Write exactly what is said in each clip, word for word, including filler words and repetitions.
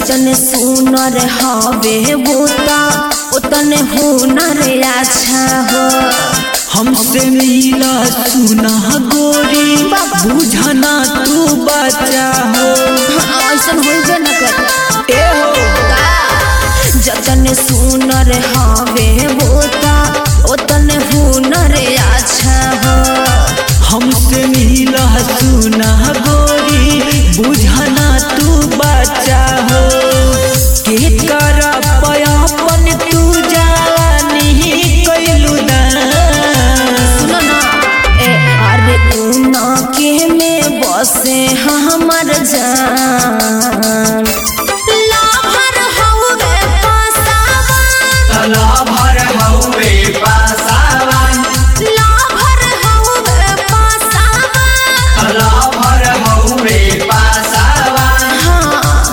जतने सुनर हवे बूता उतने हुनर अच्छा हो। हमसे मिला सुना गोरी बुझना तू बचा हो। ऐसन होइबे न कर ए हो जतने सुनर हवे बूता उतने हुनर अच्छा हो। हमसे मिला सुना गोरी बुझना तू बचा हो। के करा पयापन तू जानी कैलू दान। सुनो ना ए अरे उना के में बसे हमर जान। लाभर हउवे पासावान लाभर हउवे पासावान लाभर हउवे पासावान लाभर हउवे पासावान हाँ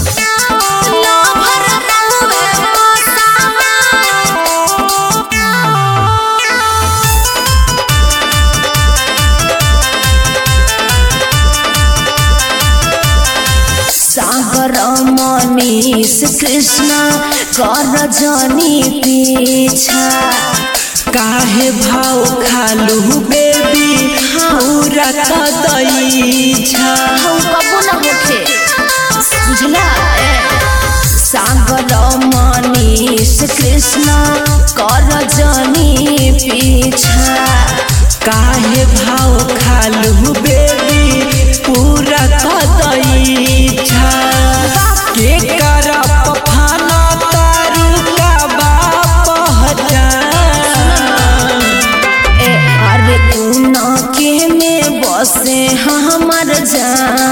लाभर हउवे पासावान। सागर मनीष कृष्ण कर जानी पीछा। काहे भाव खालू बेबी पूरा कदैछा। हम कबो न होखे बुझला ए सागर मनीष कृष्ण कर जानी पीछा। काहे भाव खालू बेबी पूरा कदैछा। के करा पफाना तारू का बाप पहचान। ए अरे उना के में बसे हमर जान।